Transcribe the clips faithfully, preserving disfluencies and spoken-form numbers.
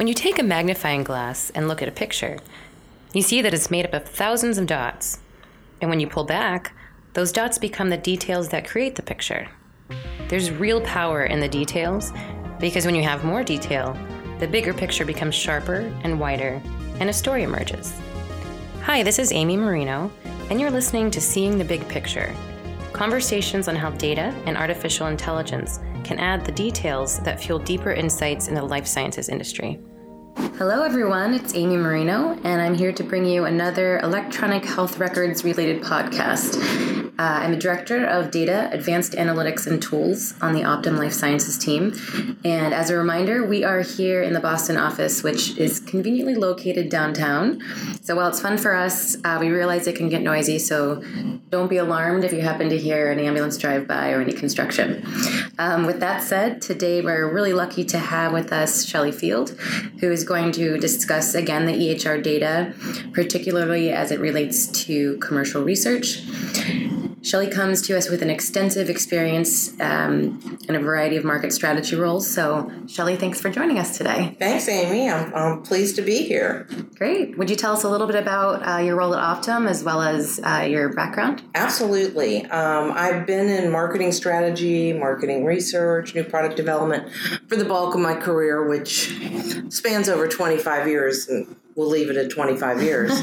When you take a magnifying glass and look at a picture, you see that it's made up of thousands of dots. And when you pull back, those dots become the details that create the picture. There's real power in the details, because when you have more detail, the bigger picture becomes sharper and wider, and a story emerges. Hi, this is Amy Marino, and you're listening to Seeing the Big Picture, conversations on how data and artificial intelligence can add the details that fuel deeper insights in the life sciences industry. Hello everyone, it's Amy Marino, and I'm here to bring you another electronic health records related podcast. Uh, I'm a director of data, advanced analytics, and tools on the Optum Life Sciences team. And as a reminder, we are here in the Boston office, which is conveniently located downtown. So while it's fun for us, uh, we realize it can get noisy, so don't be alarmed if you happen to hear an ambulance drive by or any construction. Um, with that said, today we're really lucky to have with us Shelley Field, who is going to discuss again the E H R data, particularly as it relates to commercial research. Shelley comes to us with an extensive experience um, in a variety of market strategy roles. So, Shelley, thanks for joining us today. Thanks, Amy. I'm, I'm pleased to be here. Great. Would you tell us a little bit about uh, your role at Optum as well as uh, your background? Absolutely. Um, I've been in marketing strategy, marketing research, new product development for the bulk of my career, which spans over twenty-five years. And we'll leave it at twenty-five years.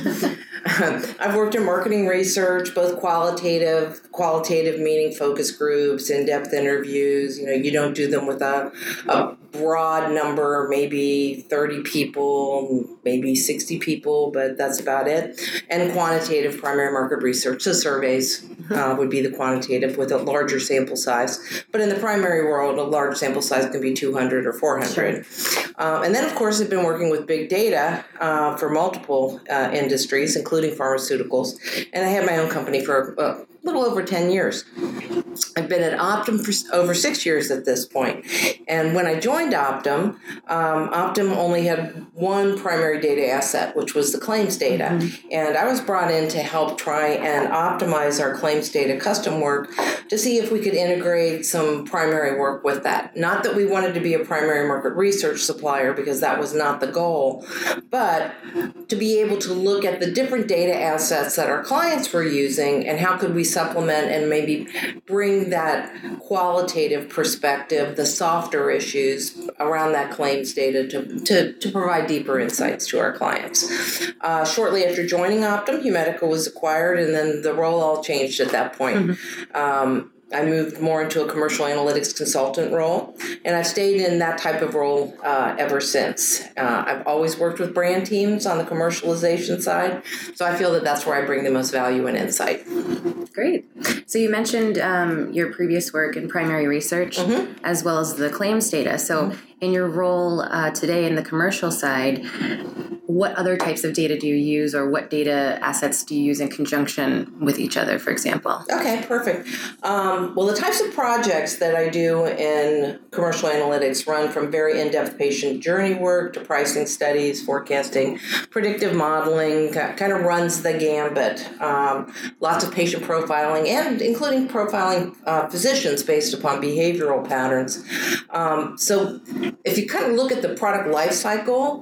I've worked in marketing research, both qualitative, qualitative meaning focus groups, in-depth interviews. You know, you don't do them with a, a broad number, maybe thirty people, maybe sixty people, but that's about it. And quantitative primary market research, so surveys uh, would be the quantitative with a larger sample size. But in the primary world, a large sample size can be two hundred or four hundred. Sure. Um, and then, of course, I've been working with big data uh, for multiple uh, industries, including pharmaceuticals. And I had my own company for a little over ten years. I've been at Optum for over six years at this point. And when I joined Optum, um, Optum only had one primary data asset, which was the claims data. Mm-hmm. And I was brought in to help try and optimize our claims data custom work to see if we could integrate some primary work with that. Not that we wanted to be a primary market research supplier, because that was not the goal, but to be able to look at the different data assets that our clients were using and how could we supplement and maybe bring that qualitative perspective, the softer issues around that claims data to, to, to provide deeper insights to our clients. Uh, shortly after joining Optum, Humedica was acquired, and then the role all changed at that point. Mm-hmm. Um, I moved more into a commercial analytics consultant role, and I've stayed in that type of role uh, ever since. Uh, I've always worked with brand teams on the commercialization side, so I feel that that's where I bring the most value and insight. Great. So you mentioned um, your previous work in primary research, mm-hmm. as well as the claims data. So mm-hmm. in your role uh, today in the commercial side, what other types of data do you use, or what data assets do you use in conjunction with each other, for example? Okay, perfect. Um, well, the types of projects that I do in commercial analytics run from very in-depth patient journey work to pricing studies, forecasting, predictive modeling, kind of runs the gambit. Um, lots of patient profiling, and including profiling uh, physicians based upon behavioral patterns. Um, so if you kind of look at the product life cycle,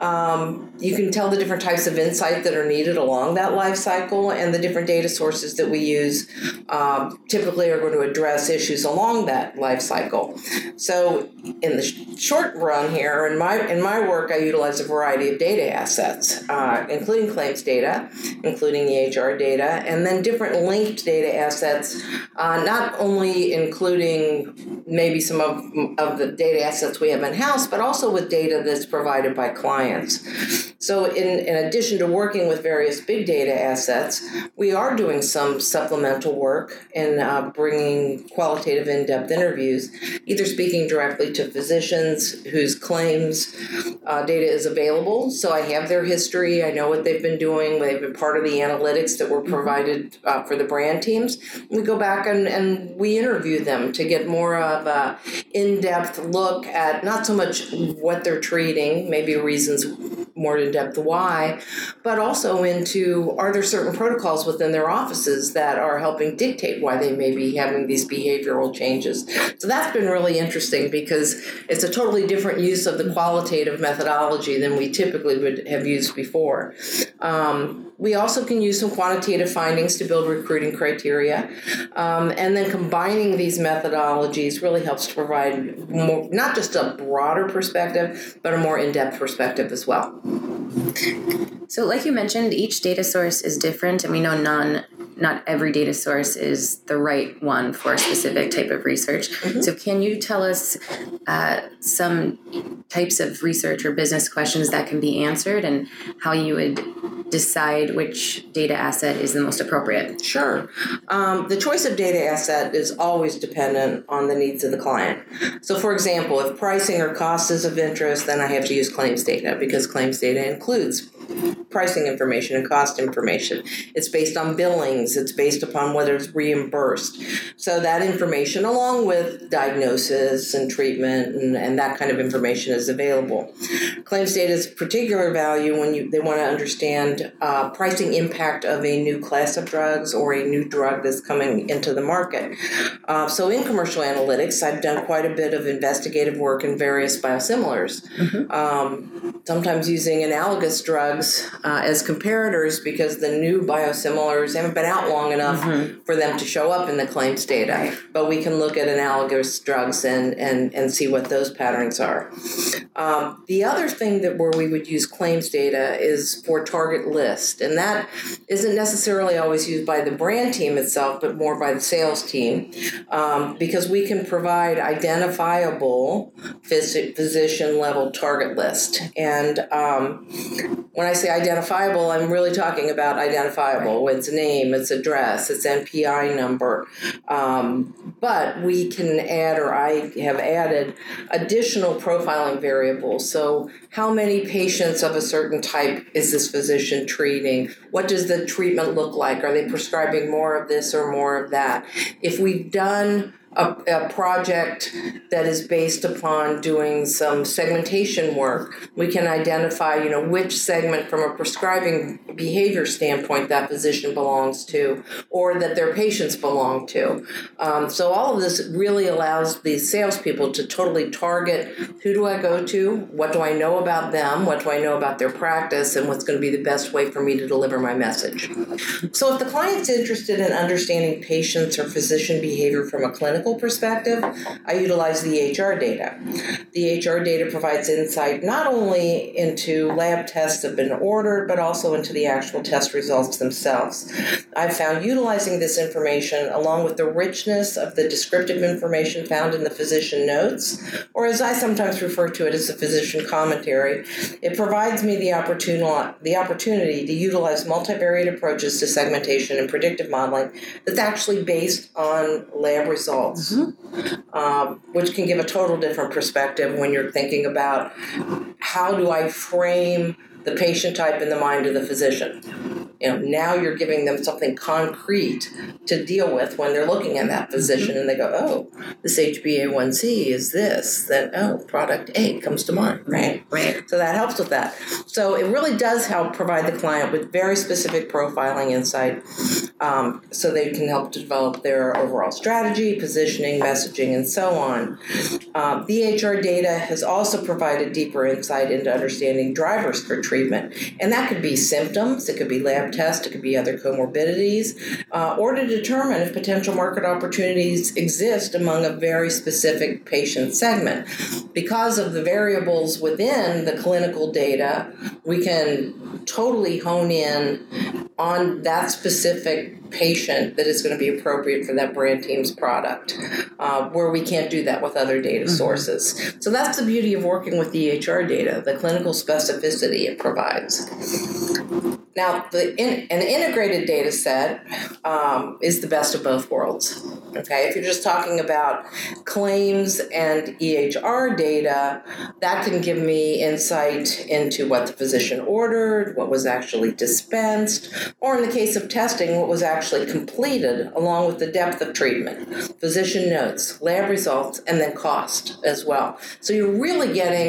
um, you can tell the different types of insight that are needed along that life cycle, and the different data sources that we use um, typically are going to address issues along that life cycle. So in the sh- short run here, in my in my work, I utilize a variety of data assets, uh, including claims data, including E H R data, and then different linked data assets, uh, not only including maybe some of, of the data assets we have in-house, but also with data that's provided by clients. So in, in addition to working with various big data assets, we are doing some supplemental work in uh, bringing qualitative in-depth interviews, either speaking directly to physicians whose claims uh, data is available. So I have their history. I know what they've been doing. They've been part of the analytics that were provided uh, for the brand teams. We go back and, and we interview them to get more of an in-depth look at not so much what they're treating, maybe reasons more in-depth why, but also into, are there certain protocols within their offices that are helping dictate why they may be having these behavioral changes. So that's been really interesting because it's a totally different use of the qualitative methodology than we typically would have used before. Um, we also can use some quantitative findings to build recruiting criteria. Um, and then combining these methodologies really helps to provide more, not just a broader perspective, but a more in-depth perspective as well. So like you mentioned, each data source is different, and we know none, not every data source is the right one for a specific type of research. Mm-hmm. So can you tell us uh, some types of research or business questions that can be answered and how you would decide which data asset is the most appropriate? Sure. Um, the choice of data asset is always dependent on the needs of the client. So for example, if pricing or cost is of interest, then I have to use claims data because claims data includes pricing information and cost information. It's based on billings. It's based upon whether it's reimbursed. So that information, along with diagnosis and treatment and, and that kind of information, is available. Claims data is particular value when you they want to understand uh, pricing impact of a new class of drugs or a new drug that's coming into the market. Uh, so in commercial analytics, I've done quite a bit of investigative work in various biosimilars, mm-hmm. um, sometimes using analogous drugs Uh, as comparators because the new biosimilars haven't been out long enough mm-hmm. for them to show up in the claims data. Right. But we can look at analogous drugs and, and, and see what those patterns are. Um, the other thing that where we would use claims data is for target list. And that isn't necessarily always used by the brand team itself, but more by the sales team um, because we can provide identifiable phys- physician level target list. And um, when I say identifiable, I'm really talking about identifiable. It's name, it's address, it's N P I number. Um, but we can add, or I have added, additional profiling variables. So how many patients of a certain type is this physician treating? What does the treatment look like? Are they prescribing more of this or more of that? If we've done A, a project that is based upon doing some segmentation work, we can identify, you know, which segment from a prescribing behavior standpoint that physician belongs to or that their patients belong to. Um, so all of this really allows the salespeople to totally target who do I go to, what do I know about them, what do I know about their practice, and what's going to be the best way for me to deliver my message. So if the client's interested in understanding patients or physician behavior from a clinical perspective, I utilize the H R data. The H R data provides insight not only into lab tests that have been ordered, but also into the actual test results themselves. I've found utilizing this information, along with the richness of the descriptive information found in the physician notes, or as I sometimes refer to it as the physician commentary, it provides me the opportunity, the opportunity to utilize multivariate approaches to segmentation and predictive modeling that's actually based on lab results. Mm-hmm. Um, which can give a total different perspective when you're thinking about how do I frame the patient type in the mind of the physician. You know, now you're giving them something concrete to deal with when they're looking at that physician, mm-hmm. and they go, oh, this H b A one c is this, then, oh, product A comes to mind, right? Right. So that helps with that. So it really does help provide the client with very specific profiling insight um, so they can help to develop their overall strategy, positioning, messaging, and so on. Um, the H R data has also provided deeper insight into understanding drivers for treatment, and that could be symptoms, it could be lab tests, it could be other comorbidities, uh, or to determine if potential market opportunities exist among a very specific patient segment. Because of the variables within the clinical data, we can totally hone in on that specific patient that is going to be appropriate for that brand team's product, uh, where we can't do that with other data mm-hmm. sources. So that's the beauty of working with the H R data, the clinical specificity it provides. Now, the in, an integrated data set um, is the best of both worlds. Okay, if you're just talking about claims and E H R data, that can give me insight into what the physician ordered, what was actually dispensed, or in the case of testing, what was actually completed, along with the depth of treatment, physician notes, lab results, and then cost as well. So you're really getting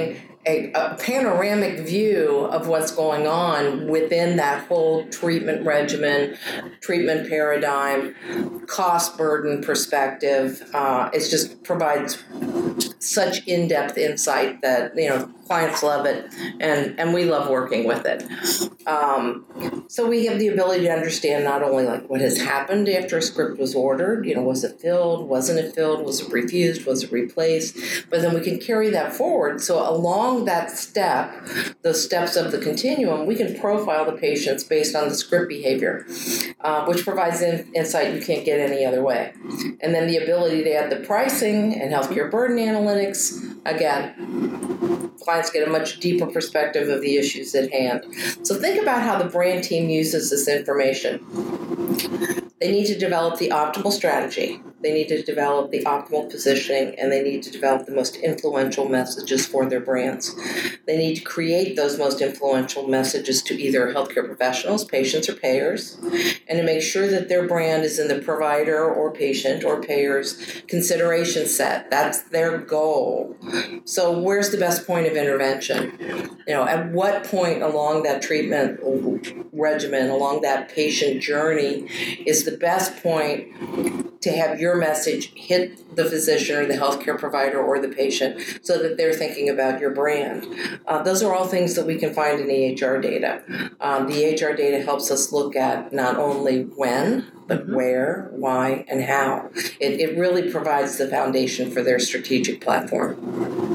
a, a panoramic view of what's going on within that whole treatment regimen, treatment paradigm, cost burden perspective. Uh, it just provides such in-depth insight that, you know, clients love it, and, and we love working with it. Um, so we have the ability to understand not only like what has happened after a script was ordered, you know, was it filled, wasn't it filled, was it refused, was it replaced, but then we can carry that forward. So along that step, those steps of the continuum, we can profile the patients based on the script behavior, uh, which provides in, insight you can't get any other way. And then the ability to add the pricing and healthcare burden analytics, again, clients get a much deeper perspective of the issues at hand. So think about how the brand team uses this information. They need to develop the optimal strategy. They need to develop the optimal positioning, and they need to develop the most influential messages for their brands. They need to create those most influential messages to either healthcare professionals, patients, or payers, and to make sure that their brand is in the provider or patient or payer's consideration set. That's their goal. So where's the best point of intervention? You know, at what point along that treatment regimen, along that patient journey, is the best point to have your message hit the physician or the healthcare provider or the patient so that they're thinking about your brand. Uh, those are all things that we can find in E H R data. Um, the E H R data helps us look at not only when, but where, why, and how. It, it really provides the foundation for their strategic platform.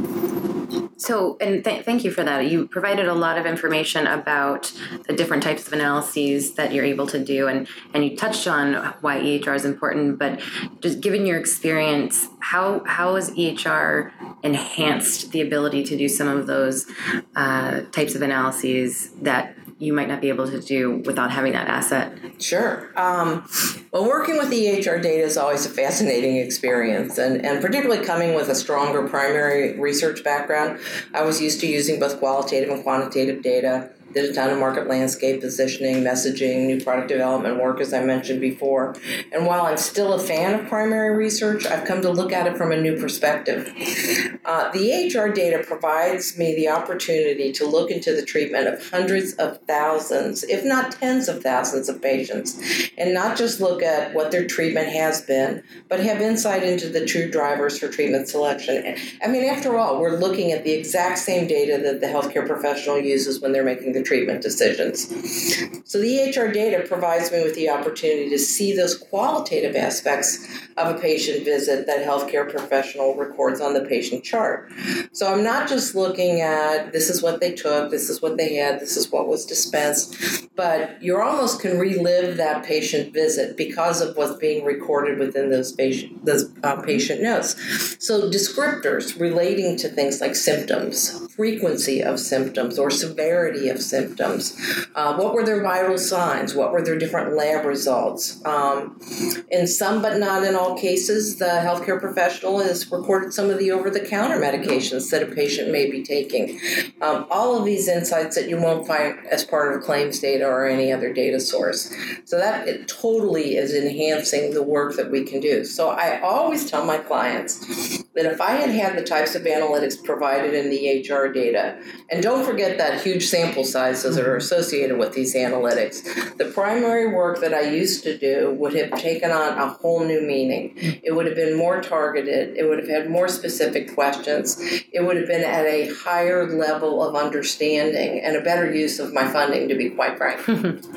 So, and th- thank you for that. You provided a lot of information about the different types of analyses that you're able to do, and, and you touched on why E H R is important, but just given your experience, how how has E H R enhanced the ability to do some of those uh, types of analyses that you might not be able to do without having that asset? Sure. Um, well, working with E H R data is always a fascinating experience, and, and particularly coming with a stronger primary research background, I was used to using both qualitative and quantitative data. Did a ton of market landscape positioning, messaging, new product development work, as I mentioned before. And while I'm still a fan of primary research, I've come to look at it from a new perspective. Uh, the E H R data provides me the opportunity to look into the treatment of hundreds of thousands, if not tens of thousands of patients, and not just look at what their treatment has been, but have insight into the true drivers for treatment selection. I mean, after all, we're looking at the exact same data that the healthcare professional uses when they're making the treatment decisions. So the E H R data provides me with the opportunity to see those qualitative aspects of a patient visit that healthcare professional records on the patient chart. So I'm not just looking at this is what they took, this is what they had, this is what was dispensed, but you almost can relive that patient visit because of what's being recorded within those patient, those uh, patient notes. So descriptors relating to things like symptoms, frequency of symptoms, or severity of symptoms. Uh, what were their vital signs? What were their different lab results? Um, in some, but not in all cases, the healthcare professional has recorded some of the over-the-counter medications that a patient may be taking. Um, all of these insights that you won't find as part of claims data or any other data source. So that it totally is enhancing the work that we can do. So I always tell my clients that if I had had the types of analytics provided in the E H R data, and don't forget that huge sample sizes that are associated with these analytics, the primary work that I used to do would have taken on a whole new meaning. It would have been more targeted. It would have had more specific questions. It would have been at a higher level of understanding and a better use of my funding, to be quite frank.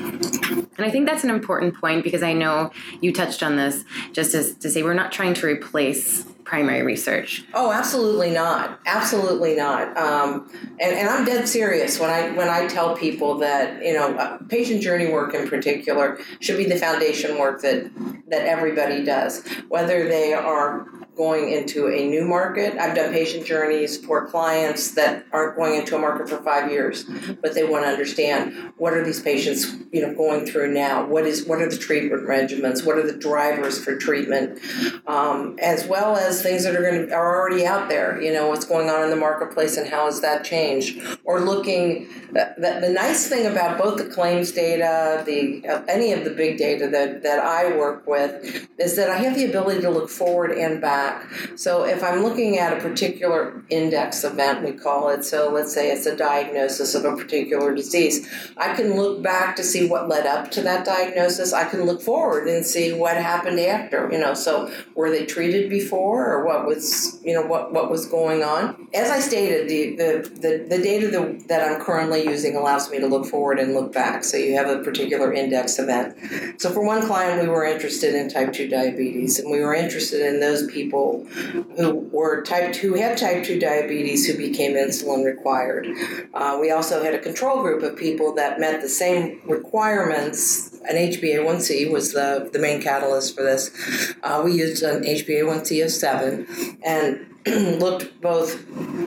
And I think that's an important point, because I know you touched on this, just as to say we're not trying to replace primary research. Oh, absolutely not. Absolutely not. Um, and, and I'm dead serious when I when I tell people that, you know, uh, patient journey work in particular should be the foundation work that that everybody does, whether they are going into a new market. I've done patient journeys for clients that aren't going into a market for five years, but they want to understand what are these patients, you know, going through now. What is what are the treatment regimens? What are the drivers for treatment, um, as well as things that are going to are already out there. You know, what's going on in the marketplace and how has that changed? Or looking. The, the, the nice thing about both the claims data, the uh, any of the big data that that I work with, is that I have the ability to look forward and back back. So if I'm looking at a particular index event, we call it, so let's say it's a diagnosis of a particular disease, I can look back to see what led up to that diagnosis. I can look forward and see what happened after, you know, so were they treated before, or what was, you know, what, what was going on? As I stated, the, the, the, the data that, that I'm currently using allows me to look forward and look back. So you have a particular index event. So for one client, we were interested in type two diabetes, and we were interested in those people who were type two, who had type two diabetes who became insulin required. Uh, we also had a control group of people that met the same requirements. An H b A one c was the, the main catalyst for this. Uh, we used an H b A one c of seven and looked both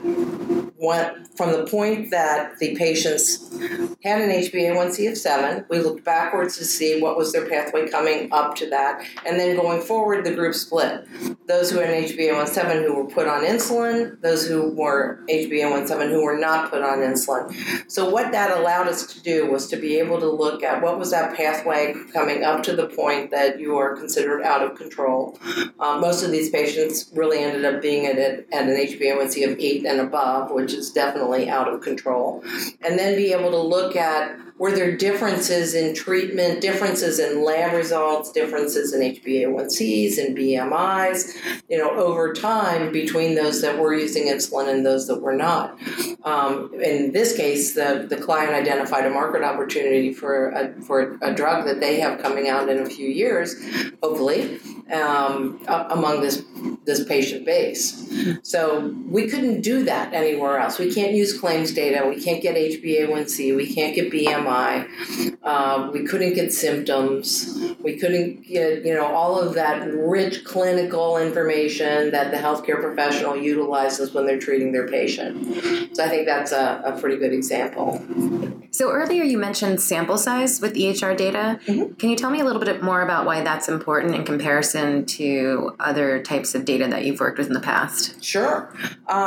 what, from the point that the patients had an H b A one c of seven, we looked backwards to see what was their pathway coming up to that, and then going forward, the group split. Those who had an H b A one seven who were put on insulin, those who were H b A one seven who were not put on insulin. So what that allowed us to do was to be able to look at what was that pathway coming up to the point that you are considered out of control. Um, most of these patients really ended up being at, at an H b A one c of eight and above, which is definitely out of control. And then be able to look at, were there differences in treatment, differences in lab results, differences in H b A one c's and B M Is, you know, over time between those that were using insulin and those that were not. Um, in this case, the, the client identified a market opportunity for a, for a drug that they have coming out in a few years, hopefully, um, among this this patient base. So we couldn't do that anywhere else. We can't use claims data. We can't get H b A one c. We can't get B M I. Um, we couldn't get symptoms. We couldn't get, you know, all of that rich clinical information that the healthcare professional utilizes when they're treating their patient. So I think that's a, a pretty good example. So earlier you mentioned sample size with E H R data. Mm-hmm. Can you tell me a little bit more about why that's important in comparison to other types of data that you've worked with in the past? Sure.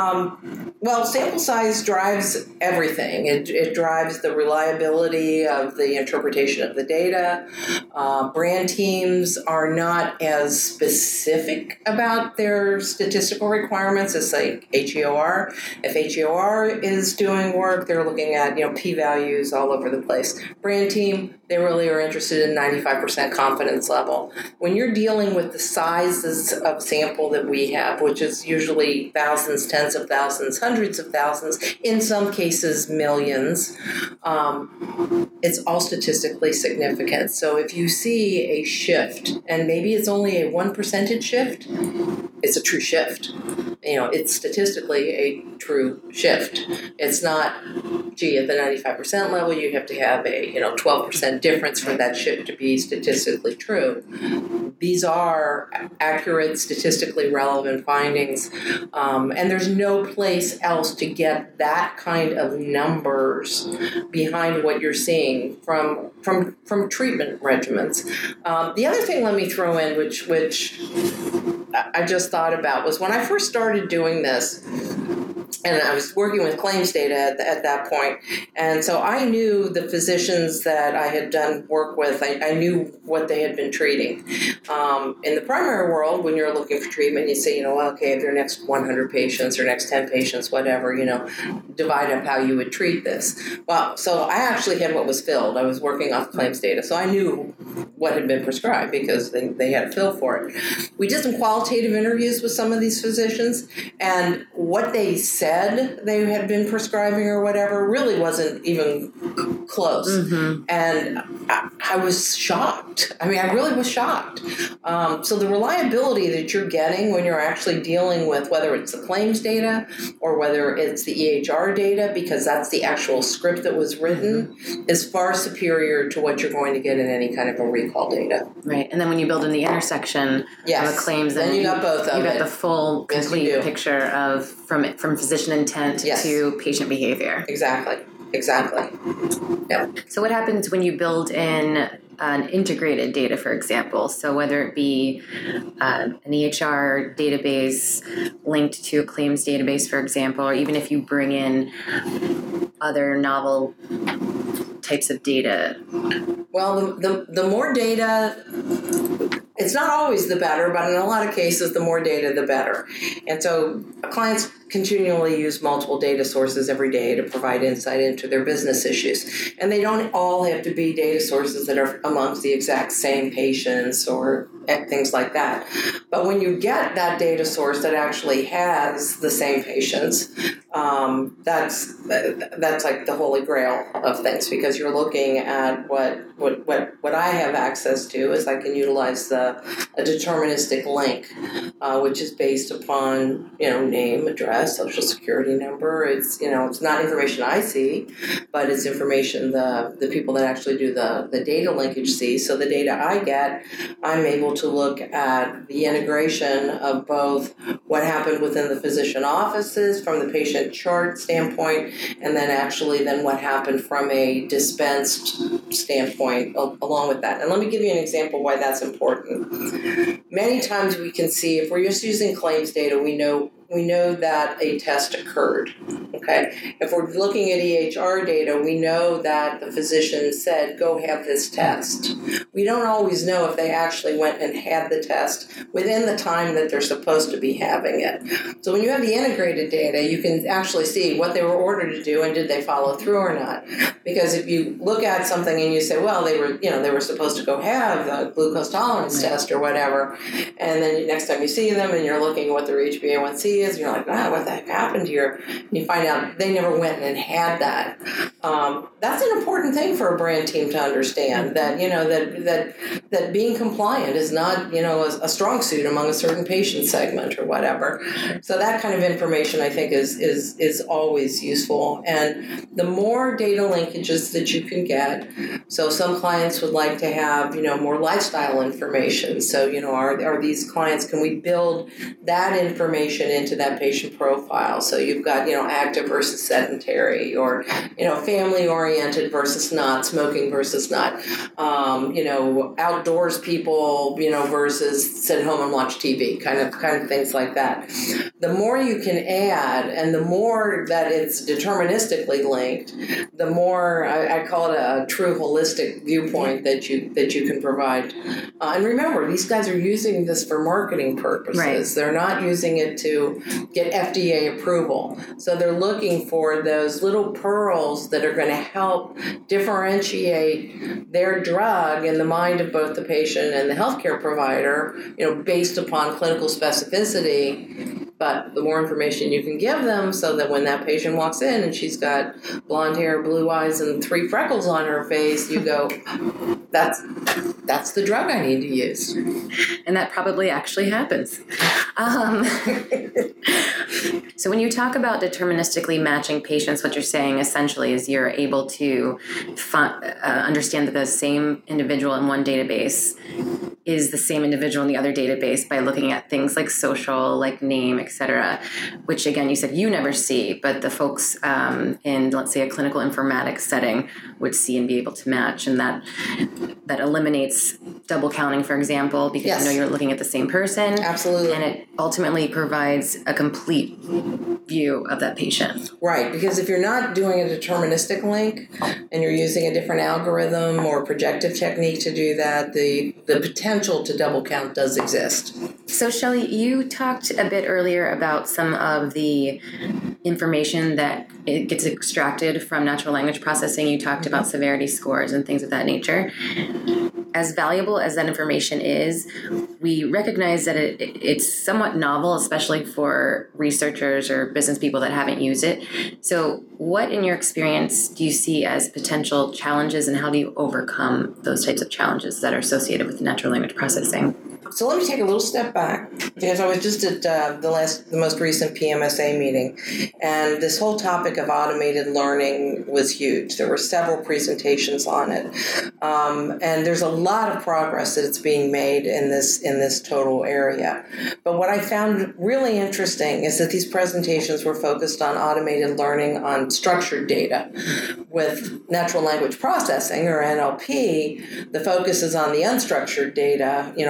Um, well, sample size drives everything. It, it drives the reliability of the interpretation of the data. Uh, brand teams are not as specific about their statistical requirements as, like, H E O R. If H E O R is doing work, they're looking at, you know, p-values all over the place. Brand team, they really are interested in ninety-five percent confidence level. When you're dealing with the sizes of sample that we have, which is usually thousands, tens of thousands, hundreds of thousands, in some cases millions, um, it's all statistically significant. So if you see a shift, and maybe it's only a one percentage shift, it's a true shift. You know, it's statistically a true shift. It's not, gee, at the ninety-five percent level, you have to have a, you know, twelve percent difference for that shift to be statistically true. These are accurate, statistically relevant findings, um, and there's no place else to get that kind of numbers behind what you're seeing from from from treatment regimens. Um, the other thing, let me throw in, which which I just thought about, was when I first started doing this, and I was working with claims data at, at that point, and so I knew the physicians that I had done work with. I, I knew what they had been treating. Um, in the primary world, when you're looking for treatment, you say, you know, okay, if your next one hundred patients or next ten patients, whatever, you know, divide up how you would treat this. Well, so I actually had what was filled. I was working off claims data, so I knew what had been prescribed because they, they had a fill for it. We did some qualitative interviews with some of these physicians, and what they said they had been prescribing or whatever really wasn't even close. Mm-hmm. And I, I was shocked. I mean, I really was shocked. Um, so the reliability that you're getting when you're actually dealing with, whether it's the claims data or whether it's the E H R data, because that's the actual script that was written, mm-hmm. is far superior to what you're going to get in any kind of a recall data. Right. And then when you build in the intersection yes. of the claims, then you, you got both of you it. got the full, complete yes, picture of from from physician intent yes. to patient behavior. Exactly. Exactly. Yep. So what happens when you build in an integrated data, for example? So whether it be uh, an E H R database linked to a claims database, for example, or even if you bring in other novel types of data? Well, the, the, the more data It's not always the better, but in a lot of cases, the more data, the better. And so clients continually use multiple data sources every day to provide insight into their business issues. And they don't all have to be data sources that are amongst the exact same patients or things like that. But when you get that data source that actually has the same patients, um, that's that's like the holy grail of things, because you're looking at what what what, what I have access to is I can utilize the a deterministic link, uh, which is based upon, you know, name, address, social security number. It's, you know, it's not information I see, but it's information the the people that actually do the, the data linkage see. So the data I get, I'm able to look at the integration of both what happened within the physician offices from the patient chart standpoint, and then actually then what happened from a dispensed standpoint along with that. And let me give you an example why that's important. Many times we can see, if we're just using claims data, we know we know that a test occurred, okay? If we're looking at E H R data, we know that the physician said, go have this test. We don't always know if they actually went and had the test within the time that they're supposed to be having it. So when you have the integrated data, you can actually see what they were ordered to do and did they follow through or not. Because if you look at something and you say, well, they were, you know, they were supposed to go have a glucose tolerance test or whatever, and then next time you see them and you're looking at what their H b A one C is, and you're like, wow, what the heck happened here? And you find out they never went and had that. Um, that's an important thing for a brand team to understand, that, you know, that that that being compliant is not, you know, a, a strong suit among a certain patient segment or whatever. So that kind of information, I think, is is is always useful. And the more data linkages that you can get, so some clients would like to have, you know, more lifestyle information. So, you know, are are these clients, can we build that information into that patient profile? So you've got, you know, active versus sedentary, or, you know, family oriented versus not, smoking versus not, um, you know, outdoors people, you know, versus sit home and watch T V, kind of kind of things like that. The more you can add, and the more that it's deterministically linked, the more I, I call it a, a true holistic viewpoint that you that you can provide. Uh, and remember, these guys are using this for marketing purposes. Right. They're not using it to get F D A approval. So they're looking for those little pearls that are going to help differentiate their drug in the mind of both the patient and the healthcare provider, you know, based upon clinical specificity. But the more information you can give them, so that when that patient walks in and she's got blonde hair, blue eyes, and three freckles on her face, you go, that's that's the drug I need to use. And that probably actually happens. Um, so when you talk about deterministically matching patients, what you're saying essentially is you're able to fi- uh, understand that the same individual in one database is the same individual in the other database by looking at things like social, like name, et cetera, which again, you said you never see, but the folks um, in, let's say, a clinical informatics setting would see and be able to match. And that that eliminates double counting, for example, because yes. you know you're looking at the same person. Absolutely. And it ultimately provides a complete view of that patient. Right, because if you're not doing a deterministic link and you're using a different algorithm or projective technique to do that, the, the potential to double count does exist. So, Shelley, you talked a bit earlier about some of the information that it gets extracted from natural language processing. You talked about severity scores and things of that nature. As valuable as that information is, we recognize that it, it's somewhat novel, especially for researchers or business people that haven't used it. So what, in your experience, do you see as potential challenges, and how do you overcome those types of challenges that are associated with natural language processing? So let me take a little step back, because I was just at uh, the last, the most recent P M S A meeting, and this whole topic of automated learning was huge. There were several presentations on it, um, and there's a lot of progress that it's being made in this in this total area. But what I found really interesting is that these presentations were focused on automated learning on structured data. With natural language processing, or N L P, the focus is on the unstructured data, you know, found in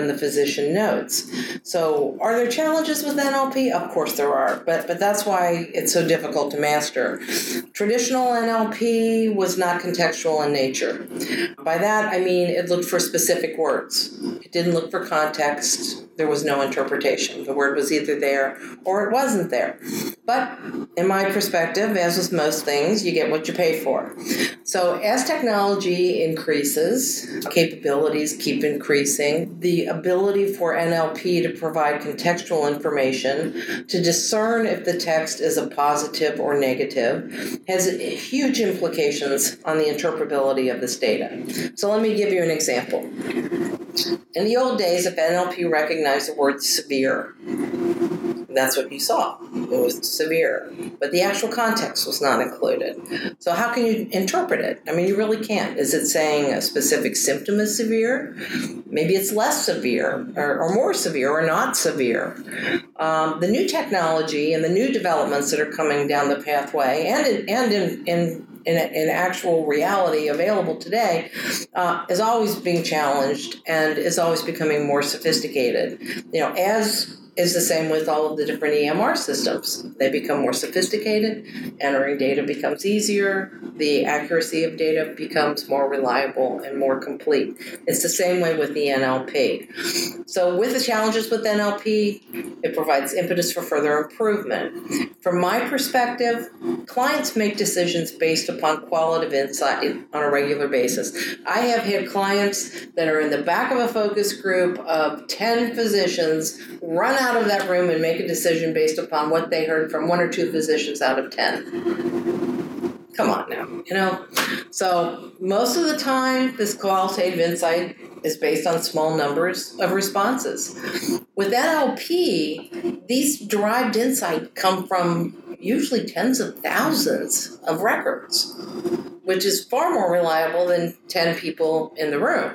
the physician notes. So are there challenges with N L P? Of course there are, but, but that's why it's so difficult to master. Traditional N L P was not contextual in nature. By that, I mean it looked for specific words. It didn't look for context. There was no interpretation. The word was either there or it wasn't there. But in my perspective, as with most things, you get what you pay for. So as technology increases, capabilities keep increasing, the ability for N L P to provide contextual information, to discern if the text is a positive or negative, has huge implications on the interpretability of this data. So let me give you an example. In the old days, if N L P recognized the word severe, that's what you saw. It was severe. But the actual context was not included. So how can you interpret it? I mean, you really can't. Is it saying a specific symptom is severe? Maybe it's less severe or, or more severe or not severe. Um, the new technology and the new developments that are coming down the pathway and in, and in, in In, in actual reality available today uh, is always being challenged and is always becoming more sophisticated. You know, as is the same with all of the different E M R systems. They become more sophisticated, entering data becomes easier, the accuracy of data becomes more reliable and more complete. It's the same way with the N L P. So with the challenges with N L P, it provides impetus for further improvement. From my perspective, clients make decisions based upon qualitative insight on a regular basis. I have had clients that are in the back of a focus group of ten physicians run out of that room and make a decision based upon what they heard from one or two physicians out of ten. Come on now, you know? So most of the time, this qualitative insight is based on small numbers of responses. With N L P, these derived insight come from usually tens of thousands of records, which is far more reliable than ten people in the room.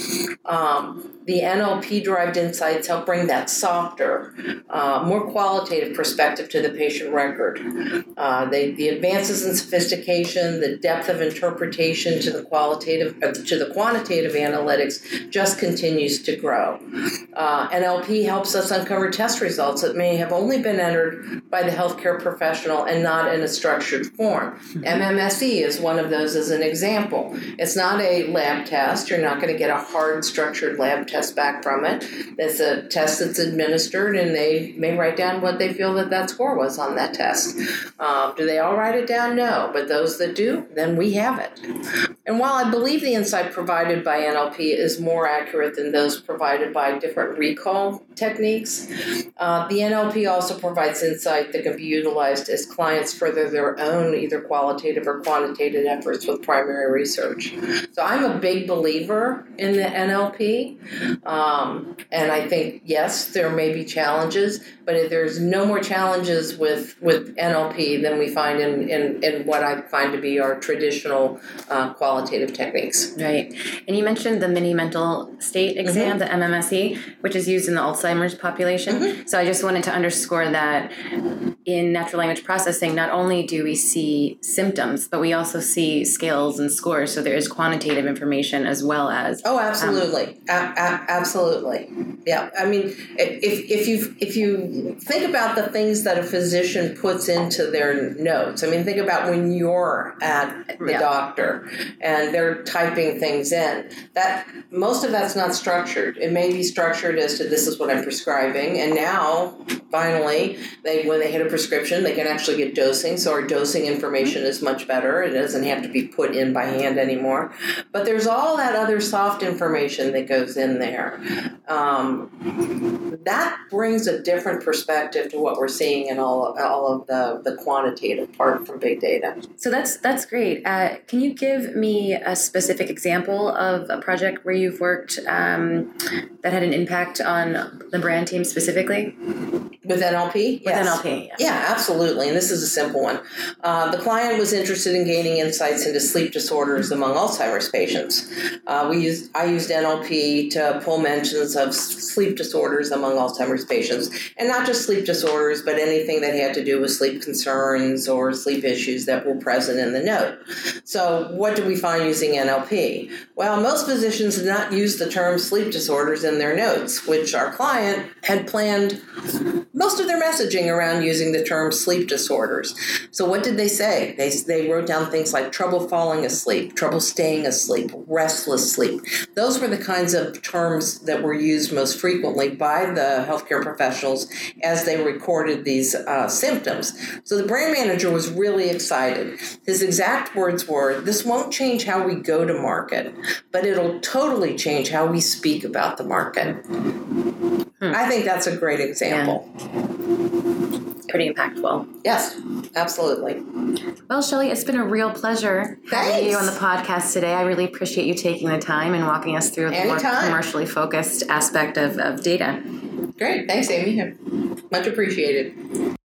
Um, the N L P-derived insights help bring that softer, uh, more qualitative perspective to the patient record. Uh, they, the advances in sophistication, the depth of interpretation to the qualitative, uh, to the quantitative analytics just continues to grow. Uh, N L P helps us uncover test results that may have only been entered by the healthcare professional and not in a structured form. Mm-hmm. M M S E is one of those as an example. It's not a lab test. You're not going to get a hard, structured lab test back from it. It's a test that's administered, and they may write down what they feel that that score was on that test. Um, do they all write it down? No. But those that do, then we have it. And while I believe the insight provided by N L P is more accurate than those provided by different recall techniques, uh, the N L P also provides insight that can be utilized as clients further their own either qualitative or quantitative efforts with primary research. So I'm a big believer in the N L P, um, and I think, yes, there may be challenges, but there's no more challenges with, with N L P than we find in, in, in what I find to be our traditional uh, qualitative techniques. Right. And you mentioned the mini mental state exam, mm-hmm. the M M S E, which is used in the Alzheimer's population. Mm-hmm. So I just wanted to underscore that in natural language processing, not only do we see symptoms, but we also see scales and scores. So there is quantitative information as well as... Oh, absolutely. Um, a- a- absolutely. Yeah. I mean, if, if you if you think about the things that a physician puts into their notes, I mean, think about when you're at the yeah. doctor and they're typing things in. That most of that's not structured. It may be structured as to this is what I'm prescribing, and now finally, they when they hit a prescription, they can actually get dosing. So our dosing information is much better. It doesn't have to be put in by hand anymore. But there's all that other soft information that goes in there. Um, that brings a different perspective to what we're seeing in all all of the, the quantitative part from big data. So that's that's great. Uh, can you give me a specific example of a project where you've worked um, that had an impact on the brand team specifically? With N L P? With N L P, yes. Yeah, absolutely. And this is a simple one. Uh, the client was interested in gaining insights into sleep disorders among Alzheimer's patients. Uh, we used I used N L P to pull mentions of sleep disorders among Alzheimer's patients, and not just sleep disorders, but anything that had to do with sleep concerns or sleep issues that were present in the note. So what did we find using N L P? Well, most physicians did not use the term sleep disorders in their notes, which our client had planned most of their messaging around using the term sleep disorders. So what did they say? They, they wrote down things like trouble falling asleep, trouble staying asleep, restless sleep. Those were the kinds of terms that were used most frequently by the healthcare professionals as they recorded these uh, symptoms. So the brand manager was really excited. His exact words were, "This won't change how we go to market, but it'll totally change how we speak about the market." Hmm. I think that's a great example. Yeah. Pretty impactful. Yes, absolutely. Well, Shelley, it's been a real pleasure Thanks. having you on the podcast today. I really appreciate you taking the time and walking us through Anytime. the more commercially focused aspect of, of data. Great. Thanks, Amy. Much appreciated.